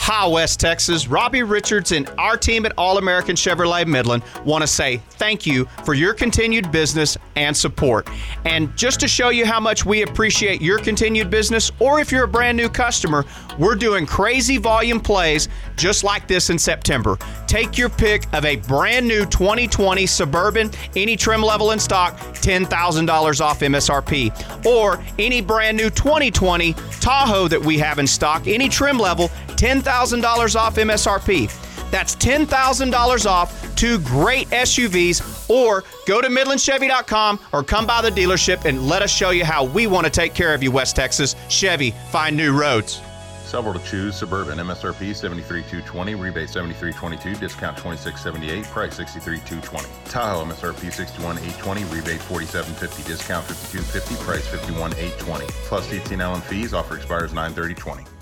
Hi, West Texas. Robbie Richards and our team at All American Chevrolet Midland want to say thank you for your continued business and support. And just to show you how much we appreciate your continued business, or if you're a brand new customer, we're doing crazy volume plays just like this in September. Take your pick of a brand new 2020 Suburban, any trim level in stock, $10,000 off MSRP. Or any brand new 2020 Tahoe that we have in stock, any trim level, $10,000 off MSRP. That's $10,000 off two great SUVs, or go to MidlandChevy.com or come by the dealership and let us show you how we want to take care of you, West Texas. Chevy, find new roads. Several to choose. Suburban MSRP $73,220, rebate $73,222, discount $26,78, price $63,220. Tahoe MSRP $61,820, rebate $47,50, discount $52,50, price $51,820. Plus TTL and fees. Offer expires 9/30/20.